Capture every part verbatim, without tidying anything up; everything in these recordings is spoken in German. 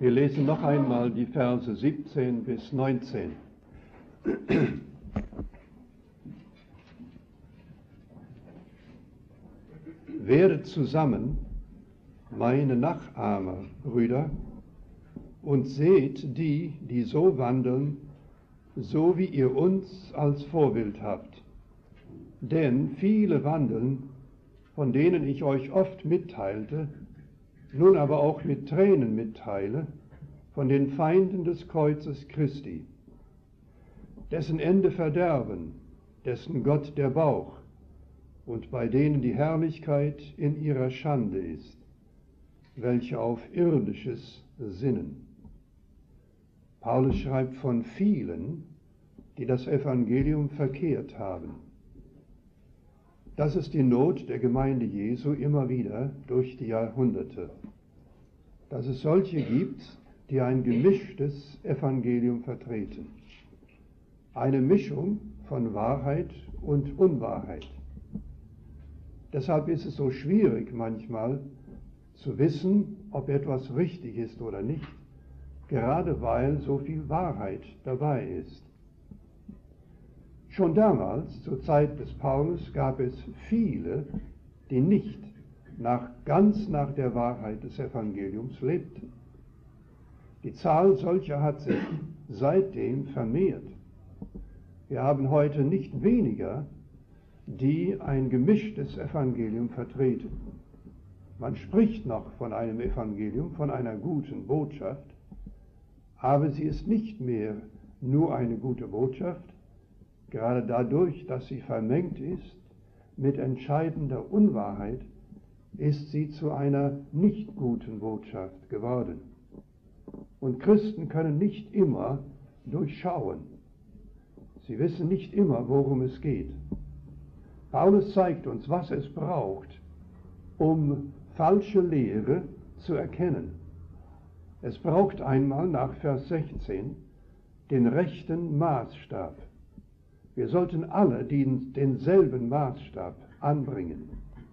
Wir lesen noch einmal die Verse siebzehn bis neunzehn. Werdet zusammen meine Nachahmer, Brüder, und seht die, die so wandeln, so wie ihr uns als Vorbild habt. Denn viele wandeln, von denen ich euch oft mitteilte, nun aber auch mit Tränen mitteile, von den Feinden des Kreuzes Christi, dessen Ende Verderben, dessen Gott der Bauch, und bei denen die Herrlichkeit in ihrer Schande ist, welche auf irdisches sinnen. Paulus schreibt von vielen, die das Evangelium verkehrt haben. Das ist die Not der Gemeinde Jesu immer wieder durch die Jahrhunderte, dass es solche gibt, die ein gemischtes Evangelium vertreten. Eine Mischung von Wahrheit und Unwahrheit. Deshalb ist es so schwierig manchmal zu wissen, ob etwas richtig ist oder nicht, gerade weil so viel Wahrheit dabei ist. Schon damals, zur Zeit des Paulus, gab es viele, die nicht nach, ganz nach der Wahrheit des Evangeliums lebten. Die Zahl solcher hat sich seitdem vermehrt. Wir haben heute nicht weniger, die ein gemischtes Evangelium vertreten. Man spricht noch von einem Evangelium, von einer guten Botschaft, aber sie ist nicht mehr nur eine gute Botschaft, gerade dadurch, dass sie vermengt ist mit entscheidender Unwahrheit, ist sie zu einer nicht guten Botschaft geworden. Und Christen können nicht immer durchschauen. Sie wissen nicht immer, worum es geht. Paulus zeigt uns, was es braucht, um falsche Lehre zu erkennen. Es braucht einmal nach Vers sechzehn den rechten Maßstab. Wir sollten alle den, denselben Maßstab anbringen.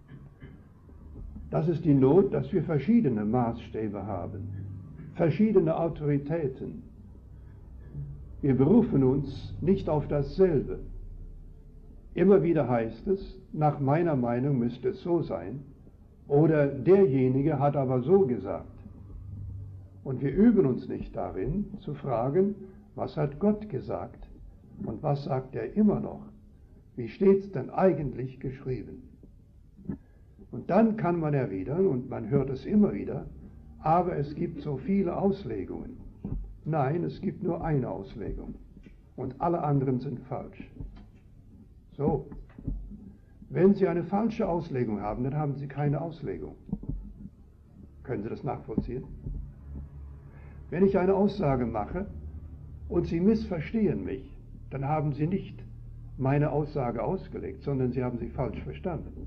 Das ist die Not, dass wir verschiedene Maßstäbe haben, verschiedene Autoritäten. Wir berufen uns nicht auf dasselbe. Immer wieder heißt es, nach meiner Meinung müsste es so sein, oder derjenige hat aber so gesagt. Und wir üben uns nicht darin, zu fragen, was hat Gott gesagt und was sagt er immer noch? Wie steht es denn eigentlich geschrieben? Und dann kann man erwidern, und man hört es immer wieder, aber es gibt so viele Auslegungen. Nein, es gibt nur eine Auslegung und alle anderen sind falsch. So, wenn Sie eine falsche Auslegung haben, dann haben Sie keine Auslegung. Können Sie das nachvollziehen? Wenn ich eine Aussage mache und Sie missverstehen mich, dann haben Sie nicht meine Aussage ausgelegt, sondern Sie haben sie falsch verstanden.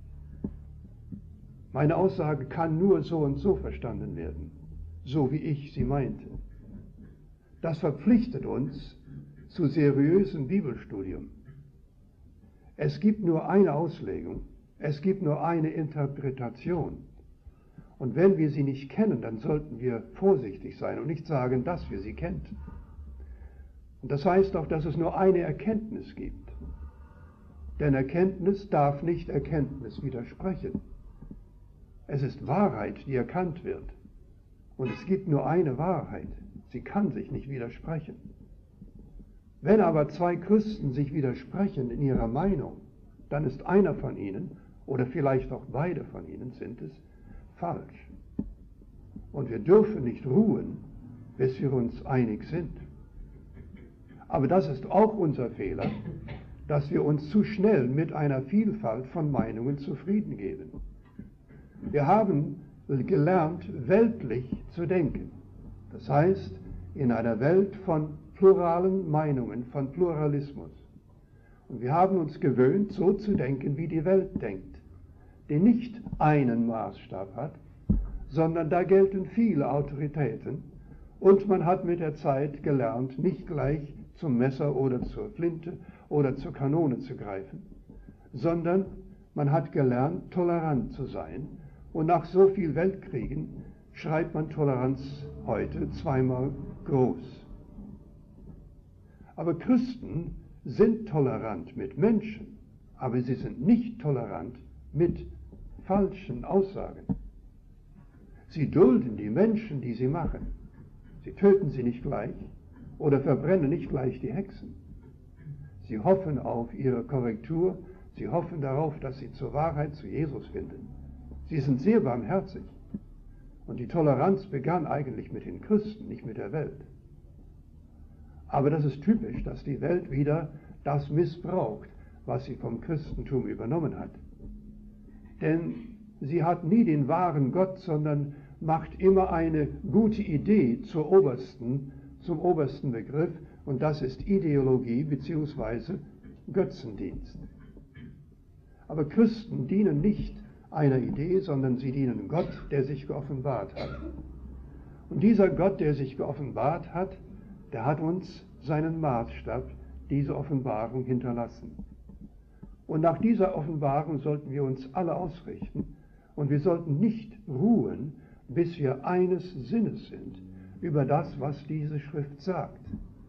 Meine Aussage kann nur so und so verstanden werden, so wie ich sie meinte. Das verpflichtet uns zu seriösem Bibelstudium. Es gibt nur eine Auslegung, es gibt nur eine Interpretation. Und wenn wir sie nicht kennen, dann sollten wir vorsichtig sein und nicht sagen, dass wir sie kennen. Und das heißt auch, dass es nur eine Erkenntnis gibt. Denn Erkenntnis darf nicht Erkenntnis widersprechen. Es ist Wahrheit, die erkannt wird. Und es gibt nur eine Wahrheit. Sie kann sich nicht widersprechen. Wenn aber zwei Christen sich widersprechen in ihrer Meinung, dann ist einer von ihnen, oder vielleicht auch beide von ihnen sind es, falsch. Und wir dürfen nicht ruhen, bis wir uns einig sind. Aber das ist auch unser Fehler, dass wir uns zu schnell mit einer Vielfalt von Meinungen zufrieden geben. Wir haben gelernt, weltlich zu denken. Das heißt, in einer Welt von pluralen Meinungen, von Pluralismus. Und wir haben uns gewöhnt, so zu denken, wie die Welt denkt, die nicht einen Maßstab hat, sondern da gelten viele Autoritäten und man hat mit der Zeit gelernt, nicht gleich zum Messer oder zur Flinte oder zur Kanone zu greifen, sondern man hat gelernt, tolerant zu sein und nach so viel Weltkriegen schreibt man Toleranz heute zweimal groß. Aber Christen sind tolerant mit Menschen, aber sie sind nicht tolerant mit falschen Aussagen. Sie dulden die Menschen, die sie machen. Sie töten sie nicht gleich oder verbrennen nicht gleich die Hexen. Sie hoffen auf ihre Korrektur, sie hoffen darauf, dass sie zur Wahrheit, zu Jesus finden. Sie sind sehr barmherzig. Und die Toleranz begann eigentlich mit den Christen, nicht mit der Welt. Aber das ist typisch, dass die Welt wieder das missbraucht, was sie vom Christentum übernommen hat. Denn sie hat nie den wahren Gott, sondern macht immer eine gute Idee zur obersten, zum obersten Begriff, und das ist Ideologie bzw. Götzendienst. Aber Christen dienen nicht einer Idee, sondern sie dienen Gott, der sich geoffenbart hat. Und dieser Gott, der sich geoffenbart hat, der hat uns seinen Maßstab, diese Offenbarung hinterlassen. Und nach dieser Offenbarung sollten wir uns alle ausrichten und wir sollten nicht ruhen, bis wir eines Sinnes sind über das, was diese Schrift sagt.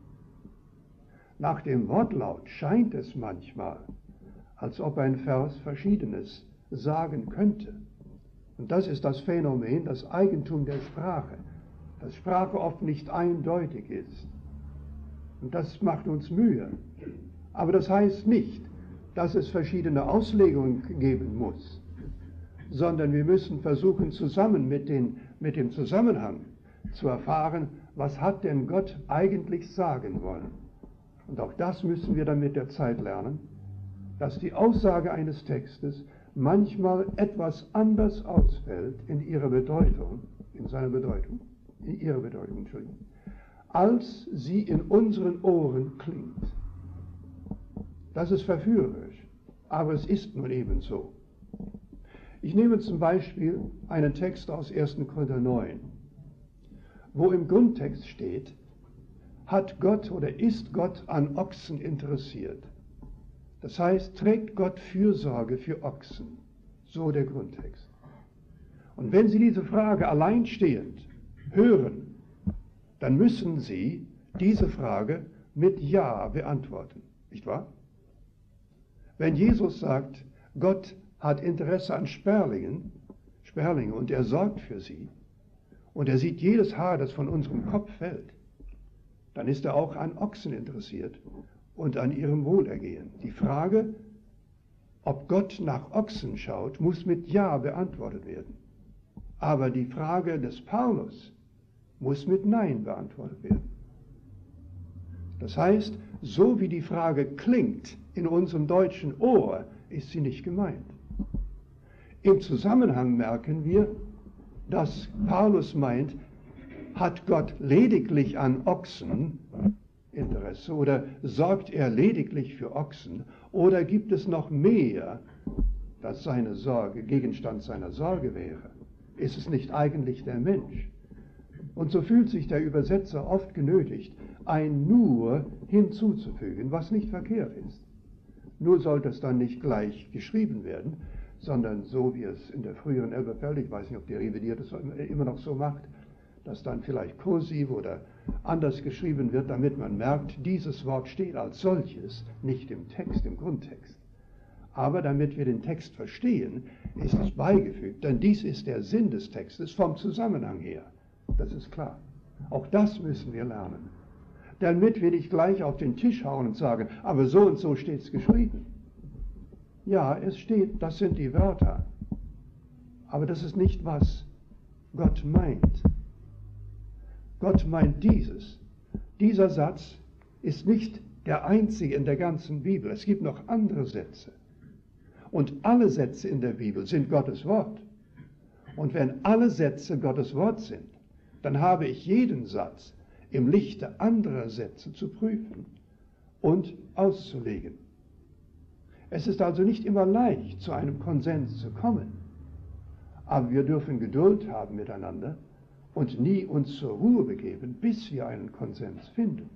Nach dem Wortlaut scheint es manchmal, als ob ein Vers Verschiedenes sagen könnte. Und das ist das Phänomen, das Eigentum der Sprache, dass Sprache oft nicht eindeutig ist. Und das macht uns Mühe. Aber das heißt nicht, dass es verschiedene Auslegungen geben muss, sondern wir müssen versuchen, zusammen mit, den, mit dem Zusammenhang zu erfahren, was hat denn Gott eigentlich sagen wollen. Und auch das müssen wir dann mit der Zeit lernen, dass die Aussage eines Textes manchmal etwas anders ausfällt in ihrer Bedeutung, in seiner Bedeutung, in ihrer Bedeutung, Entschuldigung, als sie in unseren Ohren klingt. Das ist verführerisch, aber es ist nun eben so. Ich nehme zum Beispiel einen Text aus ersten Korinther neun, wo im Grundtext steht, hat Gott oder ist Gott an Ochsen interessiert. Das heißt, trägt Gott Fürsorge für Ochsen. So der Grundtext. Und wenn Sie diese Frage alleinstehend hören, dann müssen Sie diese Frage mit Ja beantworten. Nicht wahr? Wenn Jesus sagt, Gott hat Interesse an Sperlingen, Sperlinge und er sorgt für sie und er sieht jedes Haar, das von unserem Kopf fällt, dann ist er auch an Ochsen interessiert und an ihrem Wohlergehen. Die Frage, ob Gott nach Ochsen schaut, muss mit Ja beantwortet werden. Aber die Frage des Paulus muss mit Nein beantwortet werden. Das heißt, so wie die Frage klingt in unserem deutschen Ohr, ist sie nicht gemeint. Im Zusammenhang merken wir, dass Paulus meint, hat Gott lediglich an Ochsen Interesse oder sorgt er lediglich für Ochsen oder gibt es noch mehr, das seine Sorge, Gegenstand seiner Sorge wäre? Ist es nicht eigentlich der Mensch? Und so fühlt sich der Übersetzer oft genötigt, ein Nur hinzuzufügen, was nicht verkehrt ist. Nur sollte es dann nicht gleich geschrieben werden, sondern so wie es in der früheren Elberfeld, ich weiß nicht, ob die revidiert es immer noch so macht, dass dann vielleicht kursiv oder anders geschrieben wird, damit man merkt, dieses Wort steht als solches, nicht im Text, im Grundtext. Aber damit wir den Text verstehen, ist es beigefügt, denn dies ist der Sinn des Textes vom Zusammenhang her. Das ist klar. Auch das müssen wir lernen. Damit wir nicht gleich auf den Tisch hauen und sagen, aber so und so steht es geschrieben. Ja, es steht, das sind die Wörter. Aber das ist nicht, was Gott meint. Gott meint dieses. Dieser Satz ist nicht der einzige in der ganzen Bibel. Es gibt noch andere Sätze. Und alle Sätze in der Bibel sind Gottes Wort. Und wenn alle Sätze Gottes Wort sind, dann habe ich jeden Satz im Lichte anderer Sätze zu prüfen und auszulegen. Es ist also nicht immer leicht, zu einem Konsens zu kommen. Aber wir dürfen Geduld haben miteinander und nie uns zur Ruhe begeben, bis wir einen Konsens finden.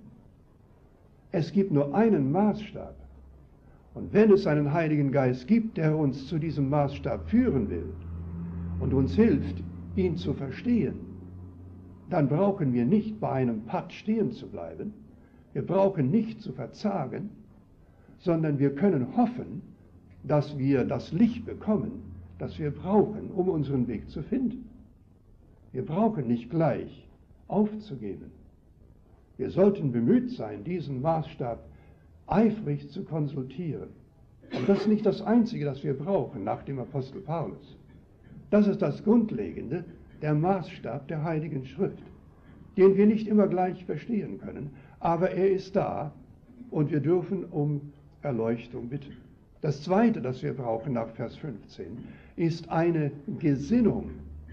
Es gibt nur einen Maßstab. Und wenn es einen Heiligen Geist gibt, der uns zu diesem Maßstab führen will und uns hilft, ihn zu verstehen, dann brauchen wir nicht bei einem Patt stehen zu bleiben, wir brauchen nicht zu verzagen, sondern wir können hoffen, dass wir das Licht bekommen, das wir brauchen, um unseren Weg zu finden. Wir brauchen nicht gleich aufzugeben. Wir sollten bemüht sein, diesen Maßstab eifrig zu konsultieren. Aber das ist nicht das Einzige, das wir brauchen nach dem Apostel Paulus. Das ist das Grundlegende, der Maßstab der Heiligen Schrift, den wir nicht immer gleich verstehen können, aber er ist da und wir dürfen um Erleuchtung bitten. Das Zweite, das wir brauchen nach Vers fünfzehn, ist eine Gesinnung.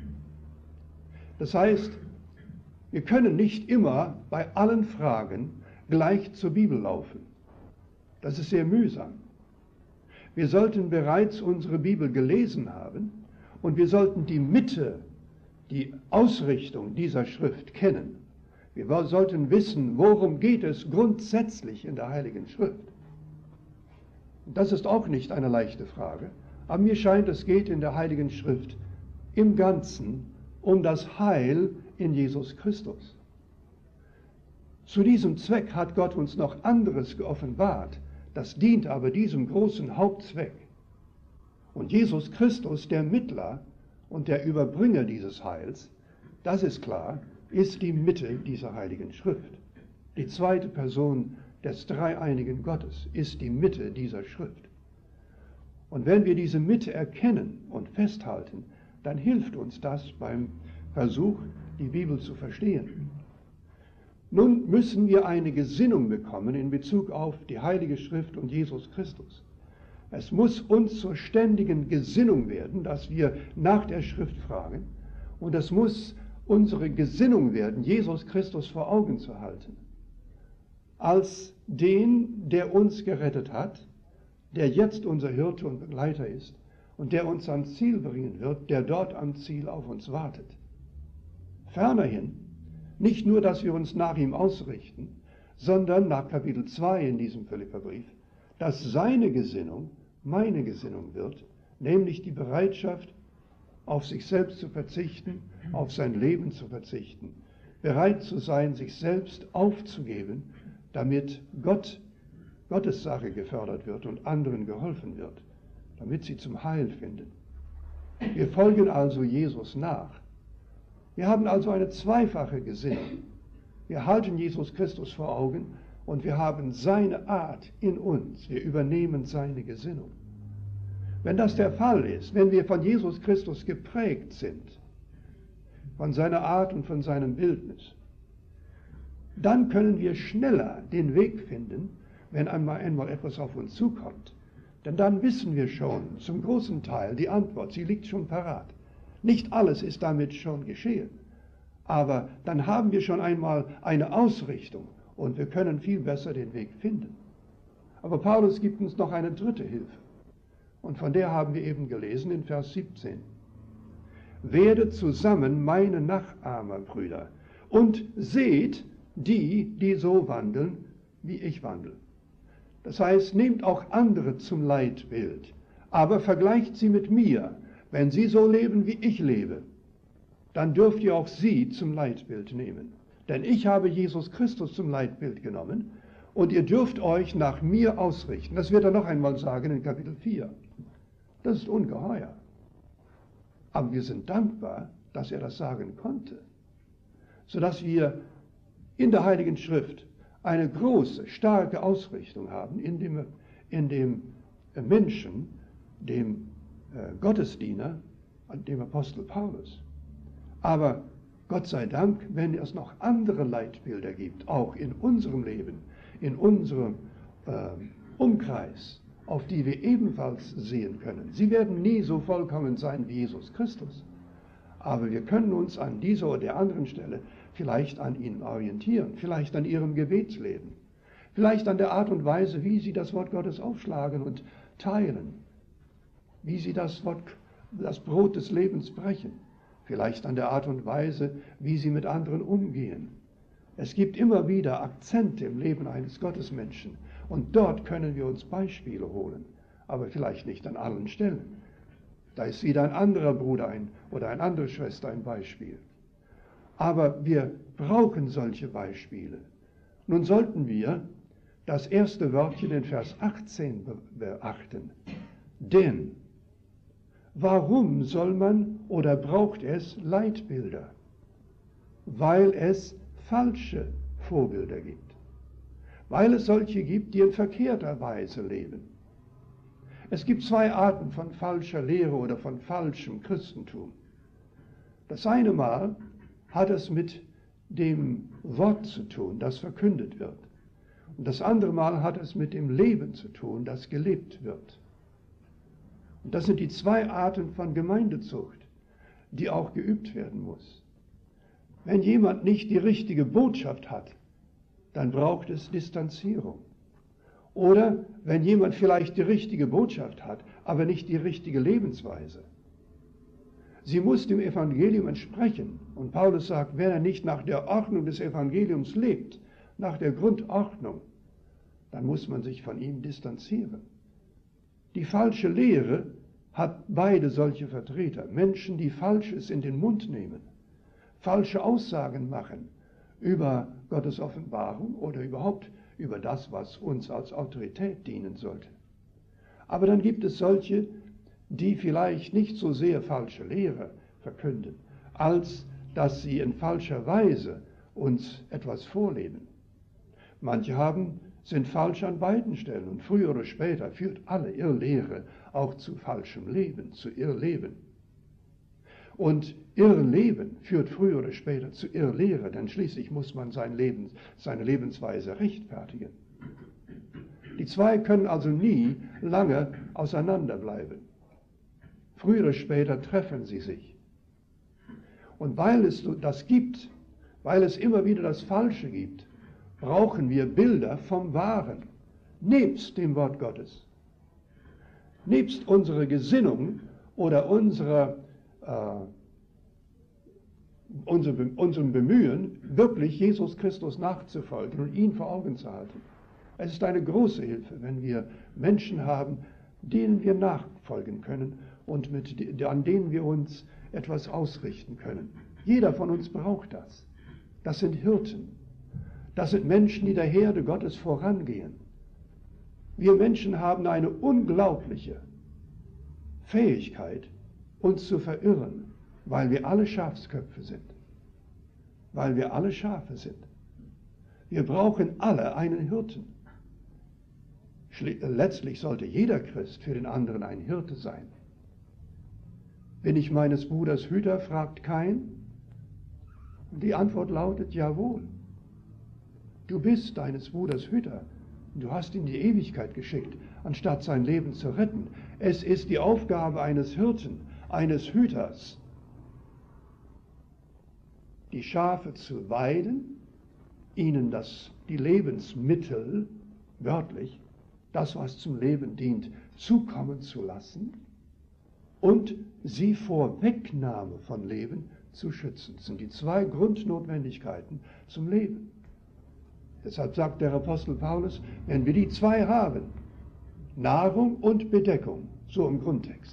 Das heißt, wir können nicht immer bei allen Fragen gleich zur Bibel laufen. Das ist sehr mühsam. Wir sollten bereits unsere Bibel gelesen haben und wir sollten die Mitte, die Ausrichtung dieser Schrift kennen. Wir sollten wissen, worum geht es grundsätzlich in der Heiligen Schrift. Das ist auch nicht eine leichte Frage, aber mir scheint, es geht in der Heiligen Schrift im Ganzen um das Heil in Jesus Christus. Zu diesem Zweck hat Gott uns noch anderes geoffenbart, das dient aber diesem großen Hauptzweck. Und Jesus Christus, der Mittler und der Überbringer dieses Heils, das ist klar, ist die Mitte dieser Heiligen Schrift. Die zweite Person des dreieinigen Gottes ist die Mitte dieser Schrift. Und wenn wir diese Mitte erkennen und festhalten, dann hilft uns das beim Versuch, die Bibel zu verstehen. Nun müssen wir eine Gesinnung bekommen in Bezug auf die Heilige Schrift und Jesus Christus. Es muss uns zur ständigen Gesinnung werden, dass wir nach der Schrift fragen, und es muss unsere Gesinnung werden, Jesus Christus vor Augen zu halten, als den, der uns gerettet hat, der jetzt unser Hirte und Begleiter ist und der uns ans Ziel bringen wird, der dort am Ziel auf uns wartet. Fernerhin, nicht nur, dass wir uns nach ihm ausrichten, sondern nach Kapitel zwei in diesem Philipperbrief, dass seine Gesinnung meine Gesinnung wird, nämlich die Bereitschaft, auf sich selbst zu verzichten, auf sein Leben zu verzichten, bereit zu sein, sich selbst aufzugeben, damit Gott, Gottes Sache gefördert wird und anderen geholfen wird, damit sie zum Heil finden. Wir folgen also Jesus nach. Wir haben also eine zweifache Gesinnung. Wir halten Jesus Christus vor Augen und wir haben seine Art in uns. Wir übernehmen seine Gesinnung. Wenn das der Fall ist, wenn wir von Jesus Christus geprägt sind, von seiner Art und von seinem Bildnis, dann können wir schneller den Weg finden, wenn einmal, einmal etwas auf uns zukommt. Denn dann wissen wir schon zum großen Teil die Antwort, sie liegt schon parat. Nicht alles ist damit schon geschehen, aber dann haben wir schon einmal eine Ausrichtung und wir können viel besser den Weg finden. Aber Paulus gibt uns noch eine dritte Hilfe und von der haben wir eben gelesen in Vers siebzehn. Werdet zusammen meine Nachahmer, Brüder, und seht die, die so wandeln, wie ich wandle. Das heißt, nehmt auch andere zum Leitbild, aber vergleicht sie mit mir. Wenn sie so leben, wie ich lebe, dann dürft ihr auch sie zum Leitbild nehmen. Denn ich habe Jesus Christus zum Leitbild genommen und ihr dürft euch nach mir ausrichten. Das wird er noch einmal sagen in Kapitel vier. Das ist ungeheuer. Aber wir sind dankbar, dass er das sagen konnte, sodass wir in der Heiligen Schrift eine große, starke Ausrichtung haben in dem, in dem Menschen, dem Gottesdiener, dem Apostel Paulus. Aber Gott sei Dank, wenn es noch andere Leitbilder gibt, auch in unserem Leben, in unserem äh, Umkreis, auf die wir ebenfalls sehen können. Sie werden nie so vollkommen sein wie Jesus Christus. Aber wir können uns an dieser oder der anderen Stelle vielleicht an ihnen orientieren, vielleicht an ihrem Gebetsleben, vielleicht an der Art und Weise, wie sie das Wort Gottes aufschlagen und teilen, wie sie das Wort, das Brot des Lebens brechen, vielleicht an der Art und Weise, wie sie mit anderen umgehen. Es gibt immer wieder Akzente im Leben eines Gottesmenschen und dort können wir uns Beispiele holen, aber vielleicht nicht an allen Stellen. Da ist wieder ein anderer Bruder ein, oder eine andere Schwester ein Beispiel. Aber wir brauchen solche Beispiele. Nun sollten wir das erste Wörtchen in Vers achtzehn beachten. Denn warum soll man oder braucht es Leitbilder? Weil es falsche Vorbilder gibt. Weil es solche gibt, die in verkehrter Weise leben. Es gibt zwei Arten von falscher Lehre oder von falschem Christentum. Das eine Mal hat es mit dem Wort zu tun, das verkündet wird. Und das andere Mal hat es mit dem Leben zu tun, das gelebt wird. Und das sind die zwei Arten von Gemeindezucht, die auch geübt werden muss. Wenn jemand nicht die richtige Botschaft hat, dann braucht es Distanzierung. Oder wenn jemand vielleicht die richtige Botschaft hat, aber nicht die richtige Lebensweise. Sie muss dem Evangelium entsprechen. Und Paulus sagt, wenn er nicht nach der Ordnung des Evangeliums lebt, nach der Grundordnung, dann muss man sich von ihm distanzieren. Die falsche Lehre hat beide solche Vertreter. Menschen, die Falsches in den Mund nehmen, falsche Aussagen machen über Gottes Offenbarung oder überhaupt über das, was uns als Autorität dienen sollte. Aber dann gibt es solche, die vielleicht nicht so sehr falsche Lehre verkünden, als dass sie in falscher Weise uns etwas vorleben. Manche haben, sind falsch an beiden Stellen und früher oder später führt alle Irrlehre auch zu falschem Leben, zu Irrleben. Und Irrleben führt früher oder später zu Irrlehre, denn schließlich muss man sein Leben, seine Lebensweise rechtfertigen. Die zwei können also nie lange auseinanderbleiben. Früher oder später treffen sie sich. Und weil es das gibt, weil es immer wieder das Falsche gibt, brauchen wir Bilder vom Wahren, nebst dem Wort Gottes. Nebst unserer Gesinnung oder unserer Uh, unser, unserem Bemühen, wirklich Jesus Christus nachzufolgen und ihn vor Augen zu halten. Es ist eine große Hilfe, wenn wir Menschen haben, denen wir nachfolgen können und mit, an denen wir uns etwas ausrichten können. Jeder von uns braucht das. Das sind Hirten. Das sind Menschen, die der Herde Gottes vorangehen. Wir Menschen haben eine unglaubliche Fähigkeit, uns zu verirren, weil wir alle Schafsköpfe sind, weil wir alle Schafe sind. Wir brauchen alle einen Hirten. Letztlich sollte jeder Christ für den anderen ein Hirte sein. Bin ich meines Bruders Hüter, fragt Kain. Die Antwort lautet jawohl. Du bist deines Bruders Hüter. Du hast ihn in die Ewigkeit geschickt, anstatt sein Leben zu retten. Es ist die Aufgabe eines Hirten, eines Hüters, die Schafe zu weiden, ihnen das, die Lebensmittel, wörtlich, das, was zum Leben dient, zukommen zu lassen und sie vor Wegnahme von Leben zu schützen. Das sind die zwei Grundnotwendigkeiten zum Leben. Deshalb sagt der Apostel Paulus, wenn wir die zwei haben, Nahrung und Bedeckung, so im Grundtext,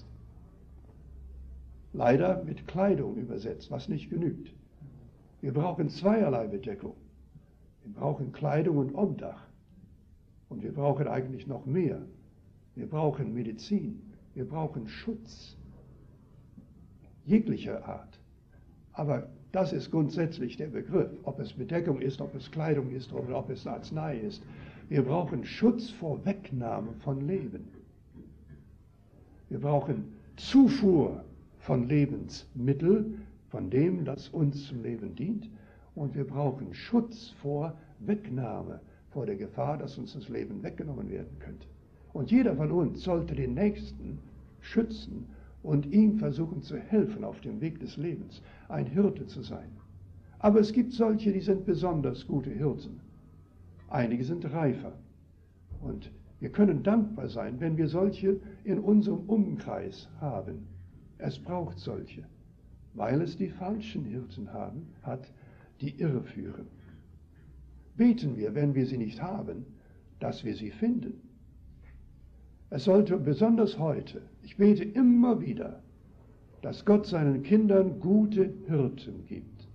leider mit Kleidung übersetzt, was nicht genügt. Wir brauchen zweierlei Bedeckung. Wir brauchen Kleidung und Obdach. Und wir brauchen eigentlich noch mehr. Wir brauchen Medizin. Wir brauchen Schutz. Jeglicher Art. Aber das ist grundsätzlich der Begriff. Ob es Bedeckung ist, ob es Kleidung ist oder ob es Arznei ist. Wir brauchen Schutz vor Wegnahme von Leben. Wir brauchen Zufuhr von Lebensmitteln, von dem, das uns zum Leben dient. Und wir brauchen Schutz vor Wegnahme, vor der Gefahr, dass uns das Leben weggenommen werden könnte. Und jeder von uns sollte den Nächsten schützen und ihm versuchen zu helfen auf dem Weg des Lebens, ein Hirte zu sein. Aber es gibt solche, die sind besonders gute Hirten. Einige sind reifer. Und wir können dankbar sein, wenn wir solche in unserem Umkreis haben. Es braucht solche, weil es die falschen Hirten haben, hat, die irreführen. Beten wir, wenn wir sie nicht haben, dass wir sie finden. Es sollte besonders heute, ich bete immer wieder, dass Gott seinen Kindern gute Hirten gibt.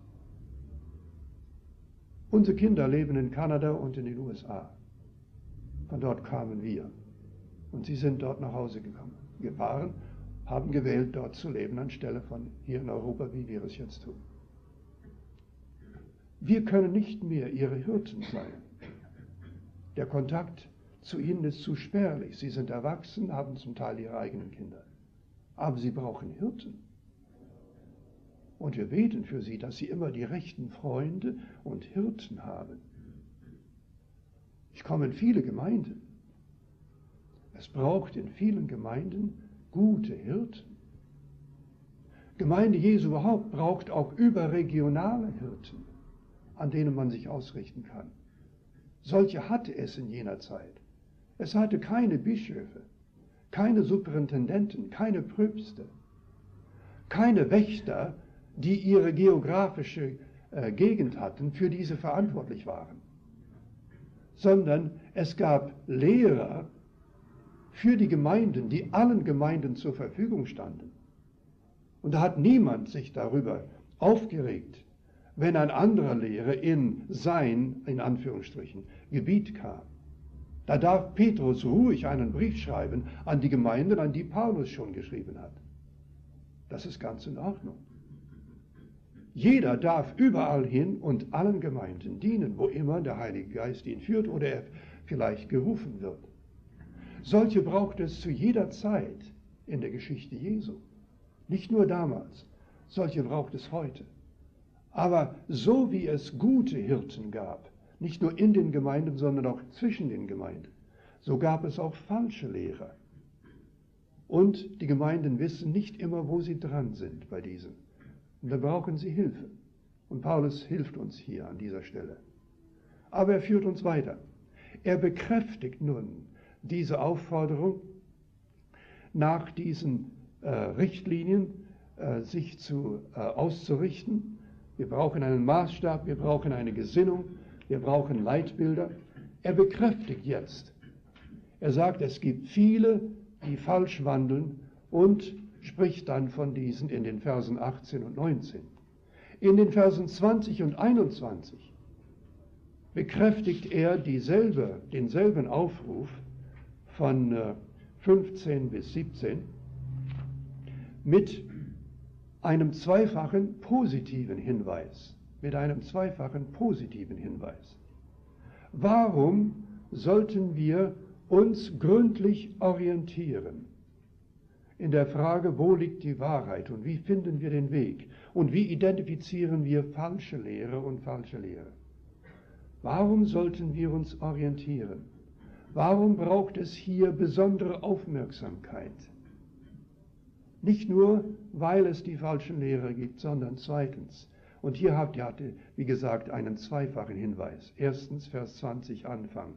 Unsere Kinder leben in Kanada und in den U S A. Von dort kamen wir. Und sie sind dort nach Hause gekommen, gefahren, haben gewählt, dort zu leben, anstelle von hier in Europa, wie wir es jetzt tun. Wir können nicht mehr ihre Hirten sein. Der Kontakt zu ihnen ist zu spärlich. Sie sind erwachsen, haben zum Teil ihre eigenen Kinder. Aber sie brauchen Hirten. Und wir beten für sie, dass sie immer die rechten Freunde und Hirten haben. Ich komme in viele Gemeinden. Es braucht in vielen Gemeinden gute Hirten. Gemeinde Jesu überhaupt braucht auch überregionale Hirten, an denen man sich ausrichten kann. Solche hatte es in jener Zeit. Es hatte keine Bischöfe, keine Superintendenten, keine Pröpste, keine Wächter, die ihre geografische äh, Gegend hatten, für diese verantwortlich waren, sondern es gab Lehrer für die Gemeinden, die allen Gemeinden zur Verfügung standen. Und da hat niemand sich darüber aufgeregt, wenn ein anderer Lehrer in sein, in Anführungsstrichen, Gebiet kam. Da darf Petrus ruhig einen Brief schreiben an die Gemeinden, an die Paulus schon geschrieben hat. Das ist ganz in Ordnung. Jeder darf überall hin und allen Gemeinden dienen, wo immer der Heilige Geist ihn führt oder er vielleicht gerufen wird. Solche braucht es zu jeder Zeit in der Geschichte Jesu. Nicht nur damals, solche braucht es heute. Aber so wie es gute Hirten gab, nicht nur in den Gemeinden, sondern auch zwischen den Gemeinden, so gab es auch falsche Lehrer. Und die Gemeinden wissen nicht immer, wo sie dran sind bei diesen. Und da brauchen sie Hilfe. Und Paulus hilft uns hier an dieser Stelle. Aber er führt uns weiter. Er bekräftigt nun diese Aufforderung, nach diesen äh, Richtlinien äh, sich zu, äh, auszurichten. Wir brauchen einen Maßstab, wir brauchen eine Gesinnung, wir brauchen Leitbilder. Er bekräftigt jetzt. Er sagt, es gibt viele, die falsch wandeln, und spricht dann von diesen in den Versen achtzehn und neunzehn. In den Versen zwanzig und einundzwanzig bekräftigt er dieselbe, denselben Aufruf von fünfzehn bis siebzehn mit einem zweifachen positiven Hinweis. Mit einem zweifachen positiven Hinweis. Warum sollten wir uns gründlich orientieren in der Frage, wo liegt die Wahrheit und wie finden wir den Weg und wie identifizieren wir falsche Lehre und falsche Lehre? Warum sollten wir uns orientieren? Warum braucht es hier besondere Aufmerksamkeit? Nicht nur, weil es die falschen Lehrer gibt, sondern zweitens, und hier habt ihr, wie gesagt, einen zweifachen Hinweis. Erstens, Vers zwanzig, Anfang.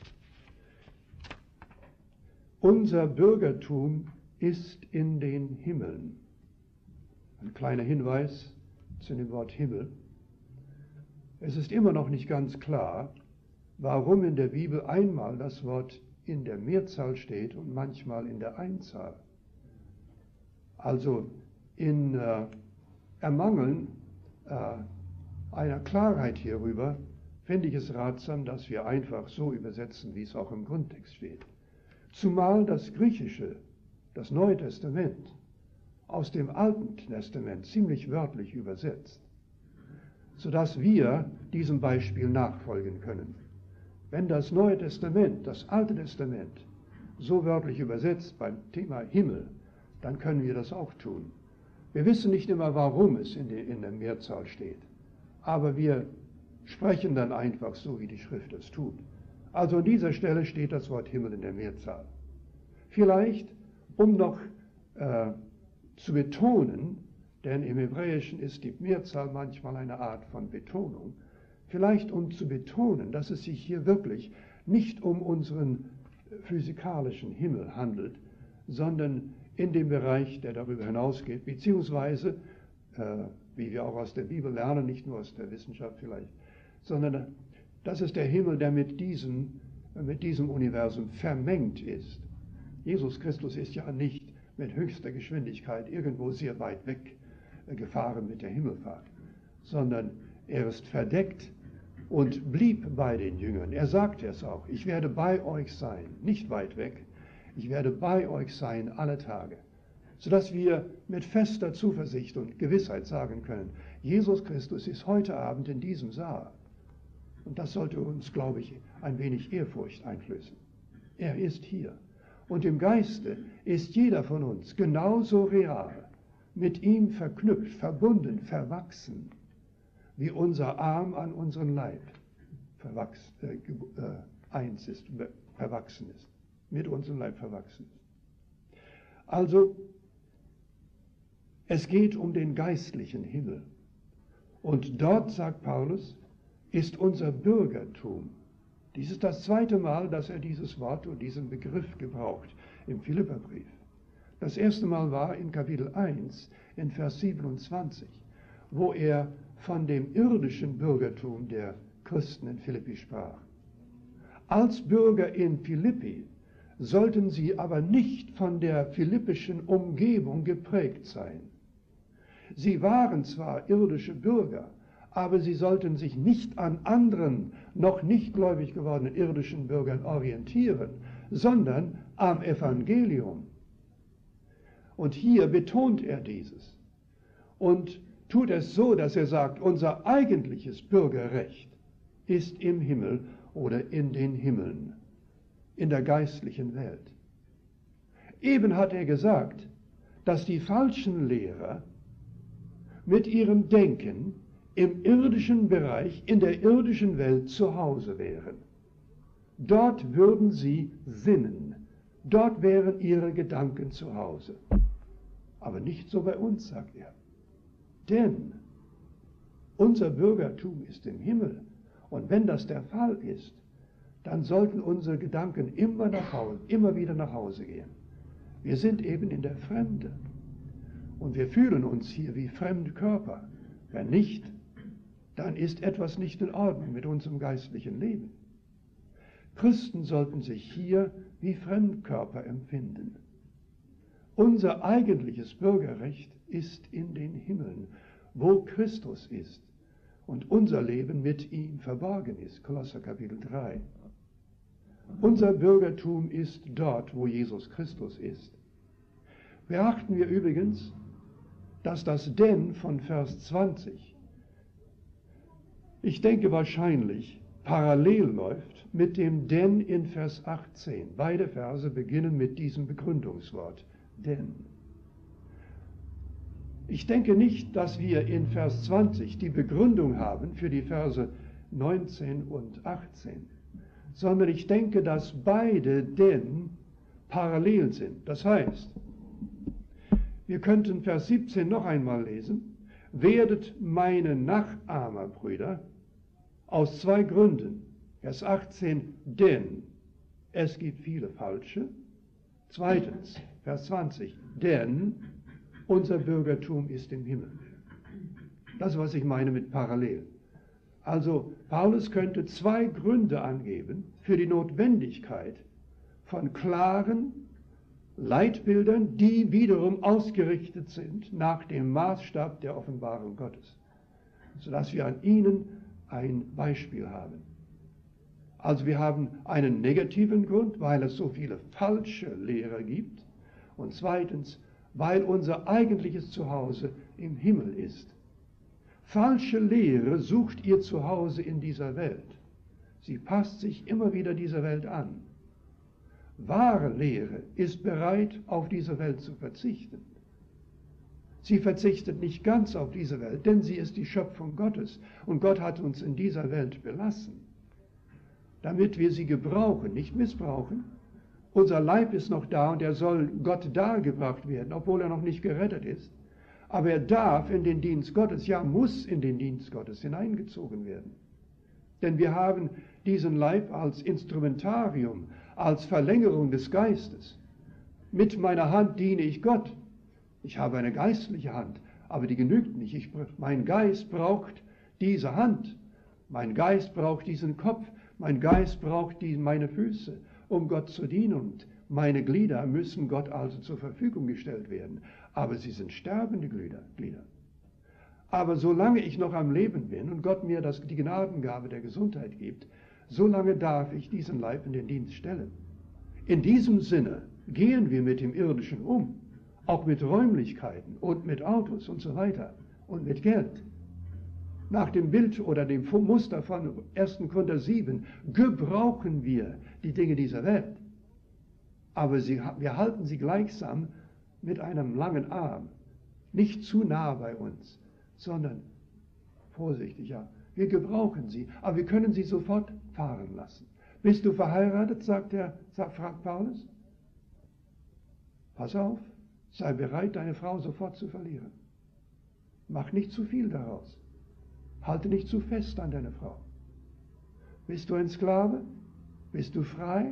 Unser Bürgertum ist in den Himmeln. Ein kleiner Hinweis zu dem Wort Himmel. Es ist immer noch nicht ganz klar, warum in der Bibel einmal das Wort in der Mehrzahl steht und manchmal in der Einzahl. Also in äh, Ermangeln äh, einer Klarheit hierüber finde ich es ratsam, dass wir einfach so übersetzen, wie es auch im Grundtext steht. Zumal das Griechische, das Neue Testament, aus dem Alten Testament ziemlich wörtlich übersetzt, sodass wir diesem Beispiel nachfolgen können. Wenn das Neue Testament, das Alte Testament, so wörtlich übersetzt beim Thema Himmel, dann können wir das auch tun. Wir wissen nicht immer, warum es in, die, in der Mehrzahl steht, aber wir sprechen dann einfach so, wie die Schrift es tut. Also an dieser Stelle steht das Wort Himmel in der Mehrzahl. Vielleicht, um noch äh, zu betonen, denn im Hebräischen ist die Mehrzahl manchmal eine Art von Betonung, vielleicht um zu betonen, dass es sich hier wirklich nicht um unseren physikalischen Himmel handelt, sondern in dem Bereich, der darüber hinausgeht, beziehungsweise, äh, wie wir auch aus der Bibel lernen, nicht nur aus der Wissenschaft vielleicht, sondern das ist der Himmel, der mit diesem, mit diesem Universum vermengt ist. Jesus Christus ist ja nicht mit höchster Geschwindigkeit irgendwo sehr weit weg äh, gefahren mit der Himmelfahrt, sondern er ist verdeckt und blieb bei den Jüngern. Er sagte es auch, ich werde bei euch sein, nicht weit weg, ich werde bei euch sein alle Tage, sodass wir mit fester Zuversicht und Gewissheit sagen können, Jesus Christus ist heute Abend in diesem Saal. Und das sollte uns, glaube ich, ein wenig Ehrfurcht einflößen. Er ist hier. Und im Geiste ist jeder von uns genauso real, mit ihm verknüpft, verbunden, verwachsen, wie unser Arm an unseren Leib verwachs, äh, äh, eins ist, verwachsen ist, mit unserem Leib verwachsen ist. Also, es geht um den geistlichen Himmel. Und dort, sagt Paulus, ist unser Bürgertum. Dies ist das zweite Mal, dass er dieses Wort und diesen Begriff gebraucht im Philipperbrief. Das erste Mal war in Kapitel eins, in Vers siebenundzwanzig, wo er von dem irdischen Bürgertum der Christen in Philippi sprach. Als Bürger in Philippi sollten sie aber nicht von der philippischen Umgebung geprägt sein. Sie waren zwar irdische Bürger, aber sie sollten sich nicht an anderen, noch nicht gläubig gewordenen irdischen Bürgern orientieren, sondern am Evangelium. Und hier betont er dieses und tut es so, dass er sagt, unser eigentliches Bürgerrecht ist im Himmel oder in den Himmeln, in der geistlichen Welt. Eben hat er gesagt, dass die falschen Lehrer mit ihrem Denken im irdischen Bereich, in der irdischen Welt zu Hause wären. Dort würden sie sinnen, dort wären ihre Gedanken zu Hause. Aber nicht so bei uns, sagt er. Denn unser Bürgertum ist im Himmel. Und wenn das der Fall ist, dann sollten unsere Gedanken immer nach Hause, immer wieder nach Hause gehen. Wir sind eben in der Fremde. Und wir fühlen uns hier wie fremde Körper. Wenn nicht, dann ist etwas nicht in Ordnung mit unserem geistlichen Leben. Christen sollten sich hier wie Fremdkörper empfinden. Unser eigentliches Bürgerrecht ist in den Himmeln, wo Christus ist und unser Leben mit ihm verborgen ist. Kolosser Kapitel drei. Unser Bürgertum ist dort, wo Jesus Christus ist. Beachten wir übrigens, dass das Denn von Vers zwanzig, ich denke wahrscheinlich, parallel läuft mit dem Denn in Vers achtzehn. Beide Verse beginnen mit diesem Begründungswort, Denn. Ich denke nicht, dass wir in Vers zwanzig die Begründung haben für die Verse neunzehn und achtzehn, sondern ich denke, dass beide Denn parallel sind. Das heißt, wir könnten Vers siebzehn noch einmal lesen. Werdet meine Nachahmer, Brüder, aus zwei Gründen. Vers achtzehn, denn es gibt viele Falsche. Zweitens, Vers zwanzig, denn unser Bürgertum ist im Himmel. Das ist, was ich meine mit parallel. Also, Paulus könnte zwei Gründe angeben für die Notwendigkeit von klaren Leitbildern, die wiederum ausgerichtet sind nach dem Maßstab der Offenbarung Gottes, sodass wir an ihnen ein Beispiel haben. Also wir haben einen negativen Grund, weil es so viele falsche Lehrer gibt, und zweitens, weil unser eigentliches Zuhause im Himmel ist. Falsche Lehre sucht ihr Zuhause in dieser Welt. Sie passt sich immer wieder dieser Welt an. Wahre Lehre ist bereit, auf diese Welt zu verzichten. Sie verzichtet nicht ganz auf diese Welt, denn sie ist die Schöpfung Gottes. Und Gott hat uns in dieser Welt belassen, damit wir sie gebrauchen, nicht missbrauchen. Unser Leib ist noch da und er soll Gott dargebracht werden, obwohl er noch nicht gerettet ist. Aber er darf in den Dienst Gottes, ja muss in den Dienst Gottes hineingezogen werden. Denn wir haben diesen Leib als Instrumentarium, als Verlängerung des Geistes. Mit meiner Hand diene ich Gott. Ich habe eine geistliche Hand, aber die genügt nicht. Ich, mein Geist braucht diese Hand. Mein Geist braucht diesen Kopf. Mein Geist braucht die, meine Füße, um Gott zu dienen. Und Meine Glieder müssen Gott also zur Verfügung gestellt werden, aber sie sind sterbende Glieder. Glieder. Aber solange ich noch am Leben bin und Gott mir das, die Gnadengabe der Gesundheit gibt, solange darf ich diesen Leib in den Dienst stellen. In diesem Sinne gehen wir mit dem Irdischen um, auch mit Räumlichkeiten und mit Autos und so weiter und mit Geld. Nach dem Bild oder dem Muster von ersten Korinther sieben gebrauchen wir die Dinge dieser Welt. Aber sie, wir halten sie gleichsam mit einem langen Arm, nicht zu nah bei uns, sondern vorsichtig, ja. Wir gebrauchen sie, aber wir können sie sofort fahren lassen. Bist du verheiratet, sagt er, sagt, fragt Paulus? Pass auf, sei bereit, deine Frau sofort zu verlieren. Mach nicht zu viel daraus. Halte nicht zu fest an deine Frau. Bist du ein Sklave? Bist du frei?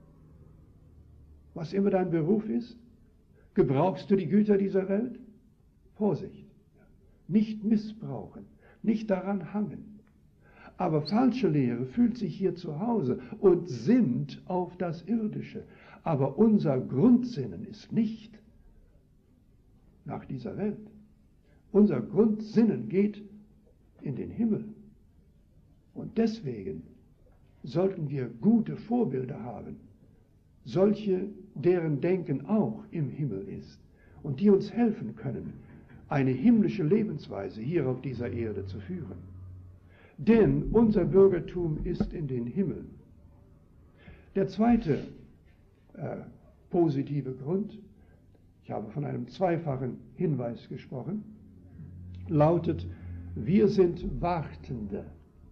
Was immer dein Beruf ist? Gebrauchst du die Güter dieser Welt? Vorsicht. Nicht missbrauchen, nicht daran hangen. Aber falsche Lehre fühlt sich hier zu Hause und sinnt auf das Irdische. Aber unser Grundsinnen ist nicht nach dieser Welt. Unser Grundsinnen geht in den Himmel. Und deswegen sollten wir gute Vorbilder haben, solche, deren Denken auch im Himmel ist und die uns helfen können, eine himmlische Lebensweise hier auf dieser Erde zu führen. Denn unser Bürgertum ist in den Himmeln. Der zweite äh, positive Grund, ich habe von einem zweifachen Hinweis gesprochen, lautet, wir sind Wartende.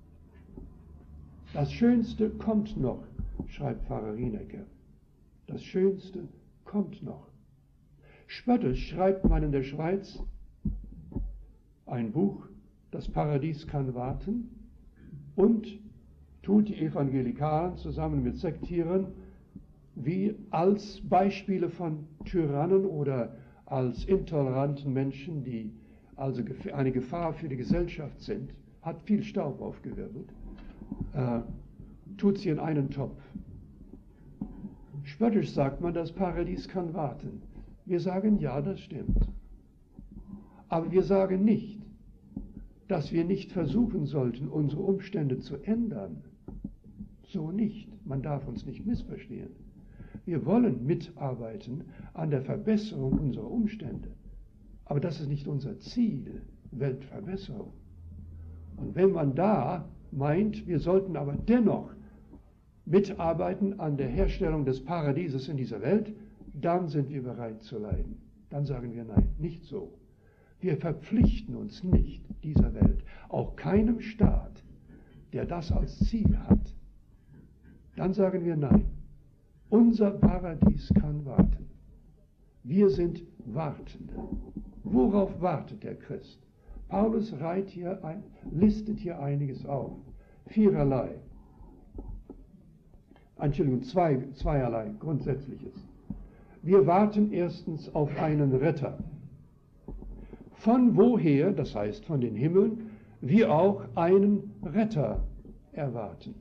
Das Schönste kommt noch, schreibt Pfarrer Rienecker. Das Schönste kommt noch. Spöttisch schreibt man in der Schweiz ein Buch, Das Paradies kann warten, und tut die Evangelikalen zusammen mit Sektieren wie als Beispiele von Tyrannen oder als intoleranten Menschen, die also eine Gefahr für die Gesellschaft sind, hat viel Staub aufgewirbelt, äh, tut sie in einen Topf. Spöttisch sagt man, das Paradies kann warten. Wir sagen, ja, das stimmt. Aber wir sagen nicht, dass wir nicht versuchen sollten, unsere Umstände zu ändern. So nicht. Man darf uns nicht missverstehen. Wir wollen mitarbeiten an der Verbesserung unserer Umstände. Aber das ist nicht unser Ziel, Weltverbesserung. Und wenn man da meint, wir sollten aber dennoch mitarbeiten an der Herstellung des Paradieses in dieser Welt, dann sind wir bereit zu leiden. Dann sagen wir nein, nicht so. Wir verpflichten uns nicht dieser Welt, auch keinem Staat, der das als Ziel hat. Dann sagen wir nein. Unser Paradies kann warten. Wir sind Wartende. Worauf wartet der Christ? Paulus reiht hier ein, listet hier einiges auf. Viererlei. Entschuldigung, zwei, zweierlei Grundsätzliches. Wir warten erstens auf einen Retter. Von woher, das heißt von den Himmeln, wir auch einen Retter erwarten.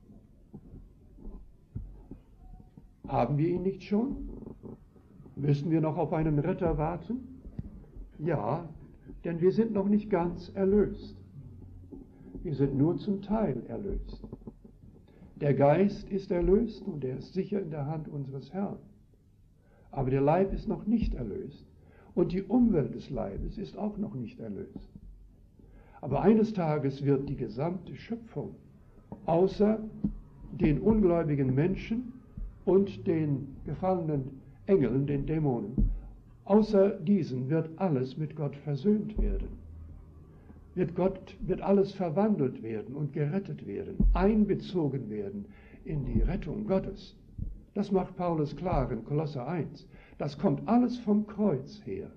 Haben wir ihn nicht schon? Müssen wir noch auf einen Retter warten? Ja, denn wir sind noch nicht ganz erlöst. Wir sind nur zum Teil erlöst. Der Geist ist erlöst und er ist sicher in der Hand unseres Herrn. Aber der Leib ist noch nicht erlöst und die Umwelt des Leibes ist auch noch nicht erlöst. Aber eines Tages wird die gesamte Schöpfung, außer den ungläubigen Menschen und den gefallenen Engeln, den Dämonen, außer diesen wird alles mit Gott versöhnt werden. Wird Gott, wird alles verwandelt werden und gerettet werden, einbezogen werden in die Rettung Gottes. Das macht Paulus klar in Kolosser eins. Das kommt alles vom Kreuz her.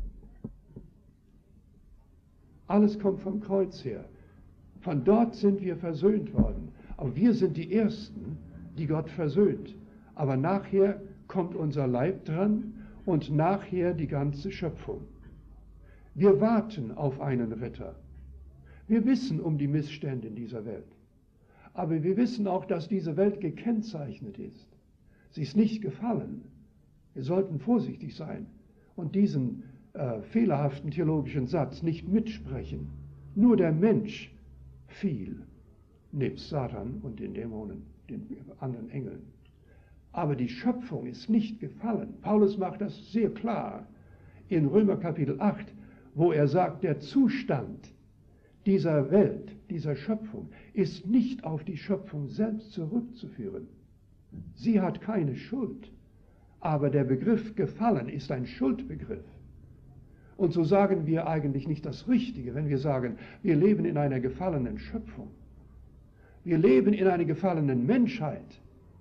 Alles kommt vom Kreuz her. Von dort sind wir versöhnt worden. Aber wir sind die Ersten, die Gott versöhnt. Aber nachher kommt unser Leib dran und nachher die ganze Schöpfung. Wir warten auf einen Retter. Wir wissen um die Missstände in dieser Welt. Aber wir wissen auch, dass diese Welt gekennzeichnet ist. Sie ist nicht gefallen. Wir sollten vorsichtig sein und diesen äh, fehlerhaften theologischen Satz nicht mitsprechen. Nur der Mensch fiel, nebst Satan und den Dämonen, den anderen Engeln. Aber die Schöpfung ist nicht gefallen. Paulus macht das sehr klar in Römer Kapitel acht, wo er sagt, der Zustand dieser Welt, dieser Schöpfung, ist nicht auf die Schöpfung selbst zurückzuführen. Sie hat keine Schuld. Aber der Begriff gefallen ist ein Schuldbegriff. Und so sagen wir eigentlich nicht das Richtige, wenn wir sagen, wir leben in einer gefallenen Schöpfung. Wir leben in einer gefallenen Menschheit.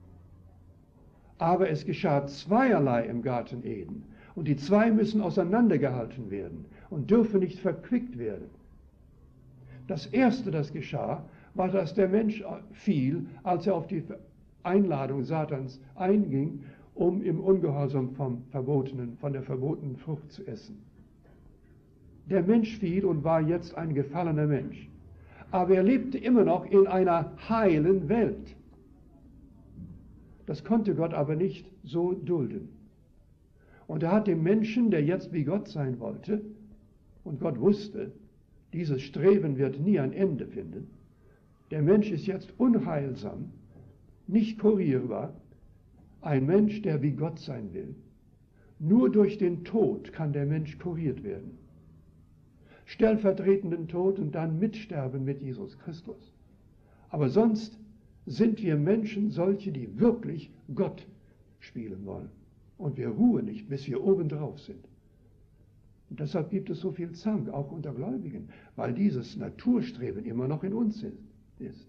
Aber es geschah zweierlei im Garten Eden. Und die zwei müssen auseinandergehalten werden und dürfen nicht verquickt werden. Das Erste, das geschah, war, dass der Mensch fiel, als er auf die Einladung Satans einging, um im Ungehorsam vom verbotenen, von der verbotenen Frucht zu essen. Der Mensch fiel und war jetzt ein gefallener Mensch. Aber er lebte immer noch in einer heilen Welt. Das konnte Gott aber nicht so dulden. Und er hat dem Menschen, der jetzt wie Gott sein wollte, und Gott wusste, dieses Streben wird nie ein Ende finden, der Mensch ist jetzt unheilsam, nicht kurierbar, ein Mensch, der wie Gott sein will. Nur durch den Tod kann der Mensch kuriert werden. Stellvertretenden Tod und dann Mitsterben mit Jesus Christus. Aber sonst sind wir Menschen solche, die wirklich Gott spielen wollen. Und wir ruhen nicht, bis wir obendrauf sind. Und deshalb gibt es so viel Zank, auch unter Gläubigen, weil dieses Naturstreben immer noch in uns ist.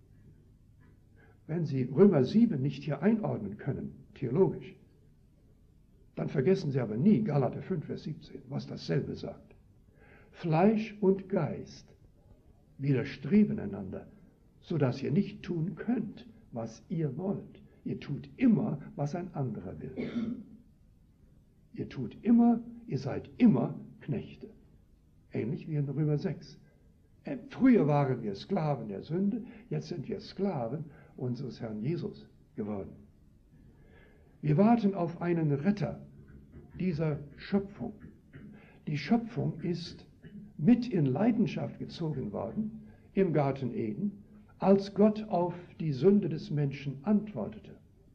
Wenn Sie Römer sieben nicht hier einordnen können, theologisch, dann vergessen Sie aber nie Galater fünf, Vers siebzehn, was dasselbe sagt. Fleisch und Geist widerstreben einander, sodass ihr nicht tun könnt, was ihr wollt. Ihr tut immer, was ein anderer will. Ihr tut immer, ihr seid immer Knechte. Ähnlich wie in Römer sechs. Früher waren wir Sklaven der Sünde, jetzt sind wir Sklaven unseres Herrn Jesus geworden. Wir warten auf einen Retter dieser Schöpfung. Die Schöpfung ist mit in Leidenschaft gezogen worden im Garten Eden, als Gott auf die Sünde des Menschen antwortete.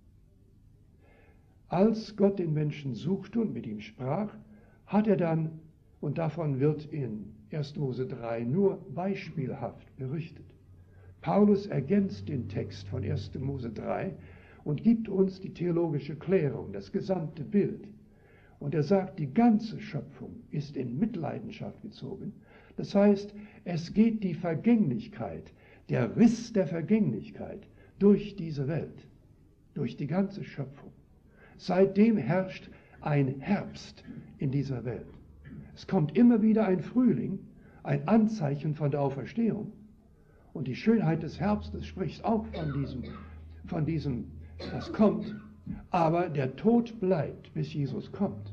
Als Gott den Menschen suchte und mit ihm sprach, hat er dann, und davon wird in erster Mose drei nur beispielhaft berichtet. Paulus ergänzt den Text von erster Mose drei und gibt uns die theologische Klärung, das gesamte Bild. Und er sagt, die ganze Schöpfung ist in Mitleidenschaft gezogen. Das heißt, es geht die Vergänglichkeit, der Riss der Vergänglichkeit durch diese Welt, durch die ganze Schöpfung. Seitdem herrscht ein Herbst in dieser Welt. Es kommt immer wieder ein Frühling, ein Anzeichen von der Auferstehung. Und die Schönheit des Herbstes spricht auch von diesem, von diesem, das kommt. Aber der Tod bleibt, bis Jesus kommt.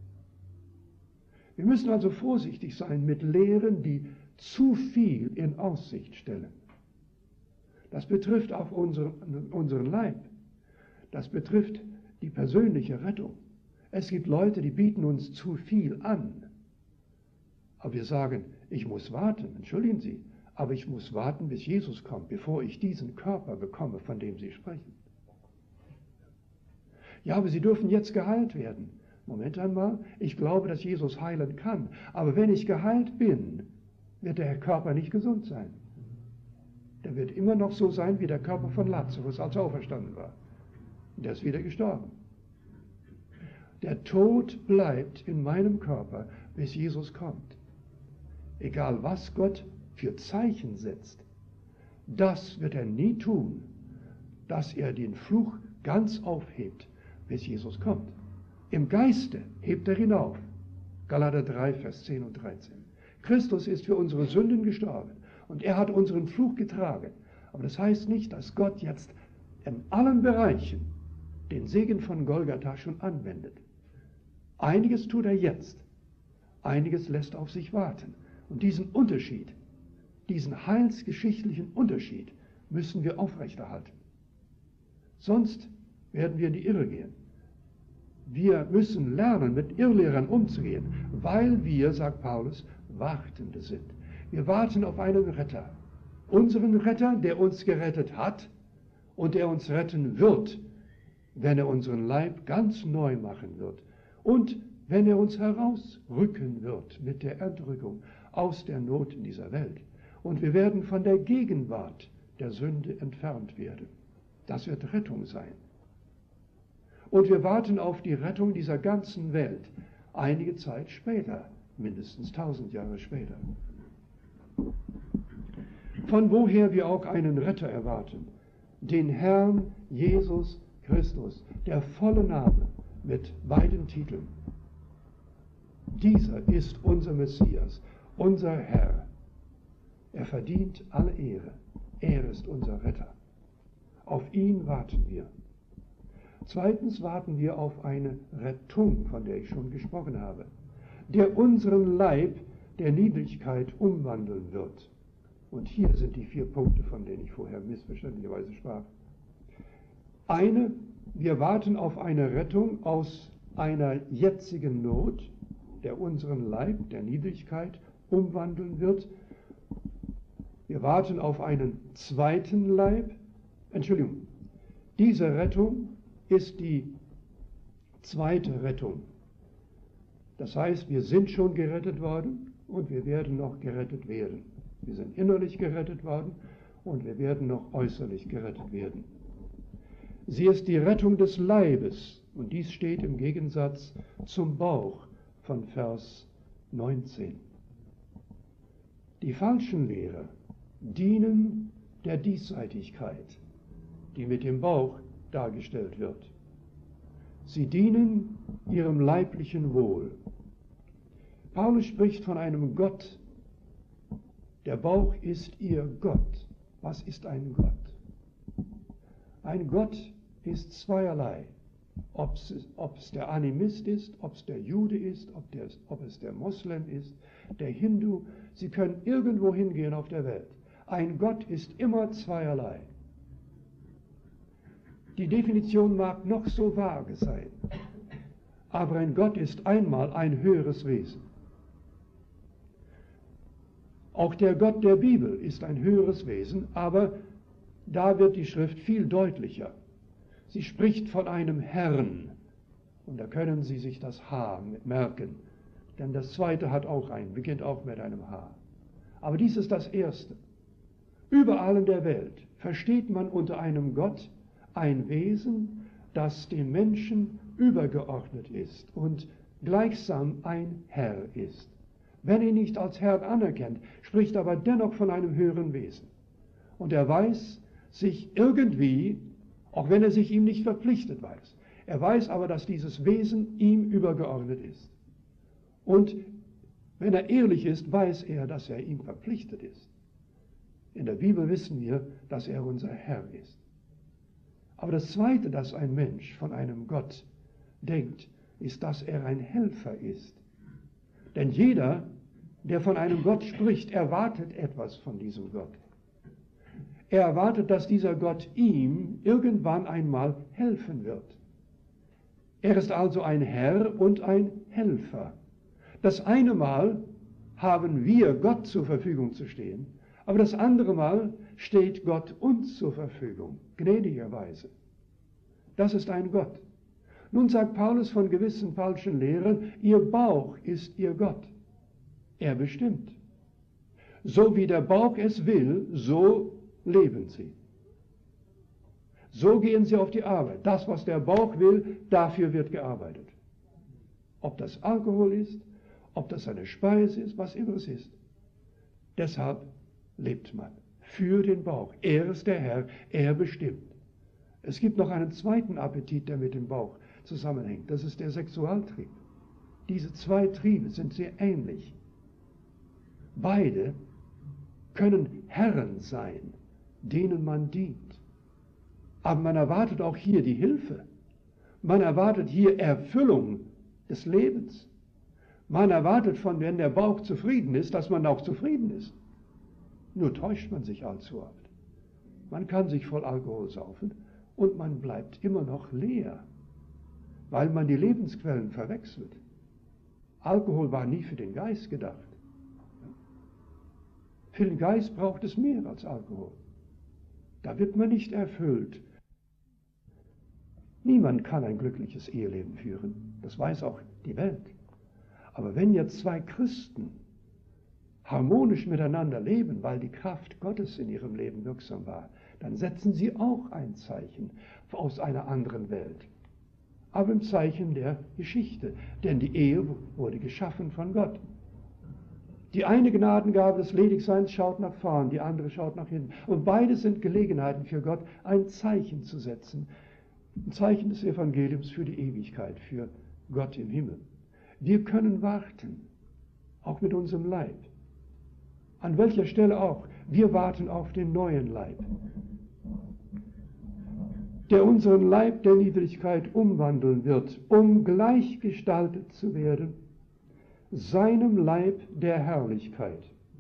Wir müssen also vorsichtig sein mit Lehren, die zu viel in Aussicht stellen. Das betrifft auch unseren, unseren Leib. Das betrifft die persönliche Rettung. Es gibt Leute, die bieten uns zu viel an. Aber wir sagen, ich muss warten, entschuldigen Sie, aber ich muss warten, bis Jesus kommt, bevor ich diesen Körper bekomme, von dem Sie sprechen. Ja, aber Sie dürfen jetzt geheilt werden. Moment einmal, ich glaube, dass Jesus heilen kann. Aber wenn ich geheilt bin, wird der Körper nicht gesund sein. Der wird immer noch so sein wie der Körper von Lazarus, als er auferstanden war. Der ist wieder gestorben. Der Tod bleibt in meinem Körper, bis Jesus kommt. Egal was Gott für Zeichen setzt, das wird er nie tun, dass er den Fluch ganz aufhebt, bis Jesus kommt. Im Geiste hebt er ihn auf. Galater drei, Vers zehn und dreizehn. Christus ist für unsere Sünden gestorben und er hat unseren Fluch getragen. Aber das heißt nicht, dass Gott jetzt in allen Bereichen den Segen von Golgatha schon anwendet. Einiges tut er jetzt, einiges lässt auf sich warten. Und diesen Unterschied, diesen heilsgeschichtlichen Unterschied müssen wir aufrechterhalten. Sonst werden wir in die Irre gehen. Wir müssen lernen, mit Irrlehrern umzugehen, weil wir, sagt Paulus, Wartende sind. Wir warten auf einen Retter. Unseren Retter, der uns gerettet hat und der uns retten wird, wenn er unseren Leib ganz neu machen wird und wenn er uns herausrücken wird mit der Entrückung aus der Not in dieser Welt. Und wir werden von der Gegenwart der Sünde entfernt werden. Das wird Rettung sein. Und wir warten auf die Rettung dieser ganzen Welt einige Zeit später, mindestens tausend Jahre später. Von woher wir auch einen Retter erwarten, den Herrn Jesus Christus, der volle Name mit beiden Titeln. Dieser ist unser Messias, unser Herr. Er verdient alle Ehre. Er ist unser Retter. Auf ihn warten wir. Zweitens warten wir auf eine Rettung, von der ich schon gesprochen habe, der unseren Leib der Niedrigkeit umwandeln wird. Und hier sind die vier Punkte, von denen ich vorher missverständlicherweise sprach. Eine, wir warten auf eine Rettung aus einer jetzigen Not, der unseren Leib der Niedrigkeit umwandeln wird. Wir warten auf einen zweiten Leib. Entschuldigung, diese Rettung ist die zweite Rettung. Das heißt, wir sind schon gerettet worden und wir werden noch gerettet werden. Wir sind innerlich gerettet worden und wir werden noch äußerlich gerettet werden. Sie ist die Rettung des Leibes und dies steht im Gegensatz zum Bauch von Vers neunzehn. Die falschen Lehrer dienen der Diesseitigkeit, die mit dem Bauch dargestellt wird. Sie dienen ihrem leiblichen Wohl. Paulus spricht von einem Gott. Der Bauch ist ihr Gott. Was ist ein Gott? Ein Gott ist zweierlei. Ob es, ob es der Animist ist, ob es der Jude ist, ob, der, ob es der Moslem ist, der Hindu. Sie können irgendwo hingehen auf der Welt. Ein Gott ist immer zweierlei. Die Definition mag noch so vage sein, aber ein Gott ist einmal ein höheres Wesen. Auch der Gott der Bibel ist ein höheres Wesen, aber da wird die Schrift viel deutlicher. Sie spricht von einem Herrn, und da können Sie sich das H merken, denn das zweite hat auch einen, beginnt auch mit einem H. Aber dies ist das erste. Überall in der Welt versteht man unter einem Gott ein Wesen, das dem Menschen übergeordnet ist und gleichsam ein Herr ist. Wenn er ihn nicht als Herr anerkennt, spricht aber dennoch von einem höheren Wesen. Und er weiß sich irgendwie, auch wenn er sich ihm nicht verpflichtet weiß, er weiß aber, dass dieses Wesen ihm übergeordnet ist. Und wenn er ehrlich ist, weiß er, dass er ihm verpflichtet ist. In der Bibel wissen wir, dass er unser Herr ist. Aber das Zweite, das ein Mensch von einem Gott denkt, ist, dass er ein Helfer ist. Denn jeder, der von einem Gott spricht, erwartet etwas von diesem Gott. Er erwartet, dass dieser Gott ihm irgendwann einmal helfen wird. Er ist also ein Herr und ein Helfer. Das eine Mal haben wir Gott zur Verfügung zu stehen, aber das andere Mal steht Gott uns zur Verfügung, gnädigerweise. Das ist ein Gott. Nun sagt Paulus von gewissen falschen Lehrern, ihr Bauch ist ihr Gott. Er bestimmt. So wie der Bauch es will, so leben sie. So gehen sie auf die Arbeit. Das, was der Bauch will, dafür wird gearbeitet. Ob das Alkohol ist, ob das eine Speise ist, was immer es ist. Deshalb lebt man für den Bauch. Er ist der Herr, er bestimmt. Es gibt noch einen zweiten Appetit, der mit dem Bauch zusammenhängt. Das ist der Sexualtrieb. Diese zwei Triebe sind sehr ähnlich. Beide können Herren sein, denen man dient. Aber man erwartet auch hier die Hilfe. Man erwartet hier Erfüllung des Lebens. Man erwartet von, wenn der Bauch zufrieden ist, dass man auch zufrieden ist. Nur täuscht man sich allzu oft. Man kann sich voll Alkohol saufen und man bleibt immer noch leer, weil man die Lebensquellen verwechselt. Alkohol war nie für den Geist gedacht. Für den Geist braucht es mehr als Alkohol. Da wird man nicht erfüllt. Niemand kann ein glückliches Eheleben führen. Das weiß auch die Welt. Aber wenn jetzt zwei Christen harmonisch miteinander leben, weil die Kraft Gottes in ihrem Leben wirksam war, dann setzen sie auch ein Zeichen aus einer anderen Welt. Aber im Zeichen der Geschichte. Denn die Ehe wurde geschaffen von Gott. Die eine Gnadengabe des Ledigseins schaut nach vorn, die andere schaut nach hinten. Und beide sind Gelegenheiten für Gott, ein Zeichen zu setzen. Ein Zeichen des Evangeliums für die Ewigkeit, für Gott im Himmel. Wir können warten, auch mit unserem Leib. An welcher Stelle auch? Wir warten auf den neuen Leib, der unseren Leib der Niedrigkeit umwandeln wird, um gleichgestaltet zu werden, seinem Leib der Herrlichkeit.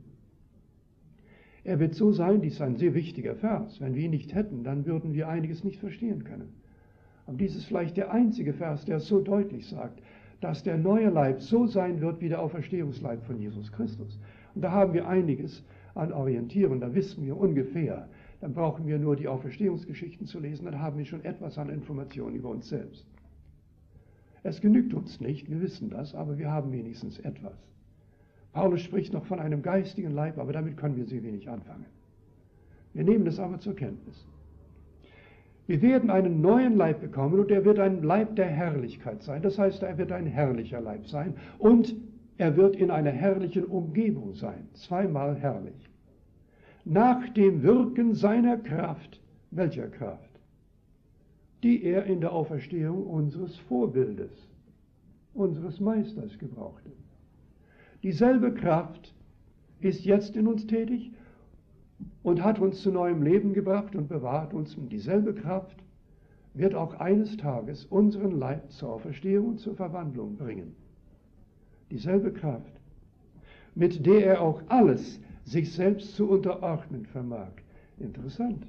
Er wird so sein, dies ist ein sehr wichtiger Vers. Wenn wir ihn nicht hätten, dann würden wir einiges nicht verstehen können. Aber dies ist vielleicht der einzige Vers, der es so deutlich sagt, dass der neue Leib so sein wird wie der Auferstehungsleib von Jesus Christus. Und da haben wir einiges an Orientierung, da wissen wir ungefähr. Dann brauchen wir nur die Auferstehungsgeschichten zu lesen, dann haben wir schon etwas an Informationen über uns selbst. Es genügt uns nicht, wir wissen das, aber wir haben wenigstens etwas. Paulus spricht noch von einem geistigen Leib, aber damit können wir sehr wenig anfangen. Wir nehmen es aber zur Kenntnis. Wir werden einen neuen Leib bekommen und er wird ein Leib der Herrlichkeit sein. Das heißt, er wird ein herrlicher Leib sein und er wird in einer herrlichen Umgebung sein. Zweimal herrlich. Nach dem Wirken seiner Kraft. Welcher Kraft? Die er in der Auferstehung unseres Vorbildes, unseres Meisters gebrauchte. Dieselbe Kraft ist jetzt in uns tätig und hat uns zu neuem Leben gebracht und bewahrt uns. Und dieselbe Kraft wird auch eines Tages unseren Leib zur Auferstehung und zur Verwandlung bringen. Dieselbe Kraft, mit der er auch alles sich selbst zu unterordnen vermag. Interessant.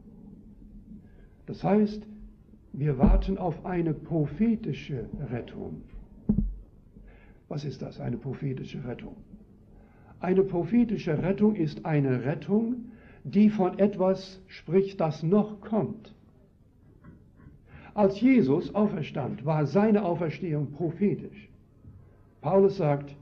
Das heißt, wir warten auf eine prophetische Rettung. Was ist das, eine prophetische Rettung? Eine prophetische Rettung ist eine Rettung, die von etwas spricht, das noch kommt. Als Jesus auferstand, war seine Auferstehung prophetisch. Paulus sagt,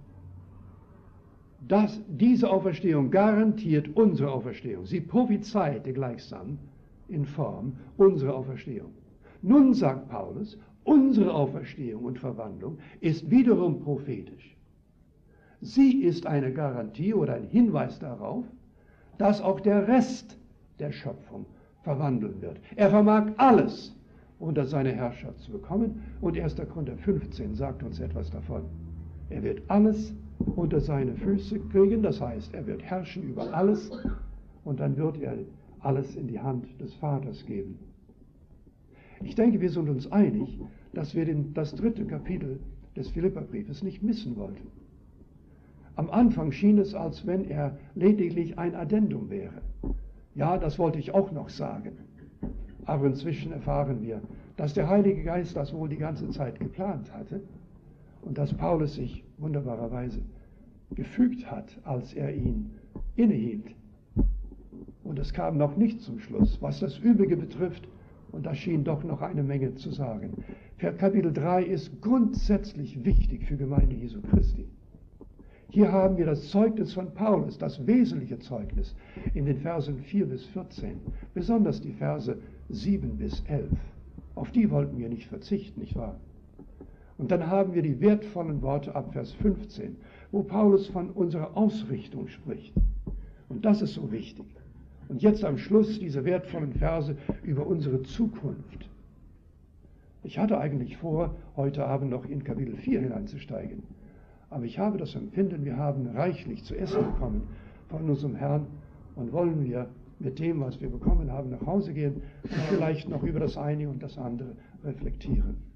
dass diese Auferstehung garantiert unsere Auferstehung. Sie prophezeite gleichsam in Form unsere Auferstehung. Nun sagt Paulus, unsere Auferstehung und Verwandlung ist wiederum prophetisch. Sie ist eine Garantie oder ein Hinweis darauf, dass auch der Rest der Schöpfung verwandeln wird. Er vermag alles unter seine Herrschaft zu bekommen und erster Korinther fünfzehn sagt uns etwas davon. Er wird alles unter seine Füße kriegen, das heißt, er wird herrschen über alles und dann wird er alles in die Hand des Vaters geben. Ich denke, wir sind uns einig, dass wir den, das dritte Kapitel des Philipperbriefes nicht missen wollten. Am Anfang schien es, als wenn er lediglich ein Addendum wäre. Ja, das wollte ich auch noch sagen. Aber inzwischen erfahren wir, dass der Heilige Geist das wohl die ganze Zeit geplant hatte und dass Paulus sich wunderbarerweise gefügt hat, als er ihn innehielt. Und es kam noch nicht zum Schluss, was das Übrige betrifft, und da schien doch noch eine Menge zu sagen. Kapitel drei ist grundsätzlich wichtig für Gemeinde Jesu Christi. Hier haben wir das Zeugnis von Paulus, das wesentliche Zeugnis, in den Versen vier bis vierzehn, besonders die Verse sieben bis elf. Auf die wollten wir nicht verzichten, nicht wahr? Und dann haben wir die wertvollen Worte ab Vers fünfzehn, wo Paulus von unserer Ausrichtung spricht. Und das ist so wichtig. Und jetzt am Schluss diese wertvollen Verse über unsere Zukunft. Ich hatte eigentlich vor, heute Abend noch in Kapitel vier hineinzusteigen. Aber ich habe das Empfinden, wir haben reichlich zu essen bekommen von unserem Herrn und wollen wir mit dem, was wir bekommen haben, nach Hause gehen und vielleicht noch über das eine und das andere reflektieren.